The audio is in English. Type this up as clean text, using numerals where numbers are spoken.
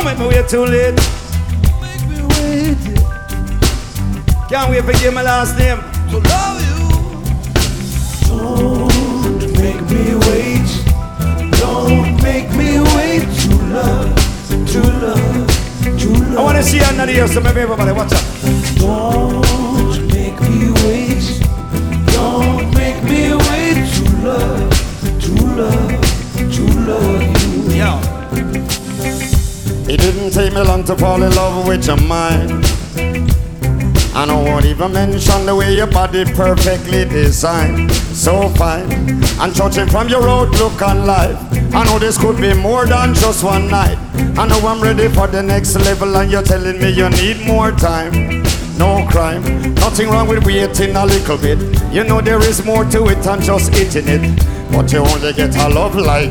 make me wait too late. Make me wait. Can't wait for you my last name. To love you. Don't make me wait. Don't make me wait to love, to love, to love. I want to see another year, so maybe everybody watch out. Don't make me wait. Don't make me wait to love, to love, to love you. Yeah. It didn't take me long to fall in love with your mind. I know won't even mention the way your body perfectly designed. So fine, and judging from your outlook on life, I know this could be more than just one night. I know I'm ready for the next level, and you're telling me you need more time. No crime, nothing wrong with waiting a little bit. You know there is more to it than just eating it. But you only get a love like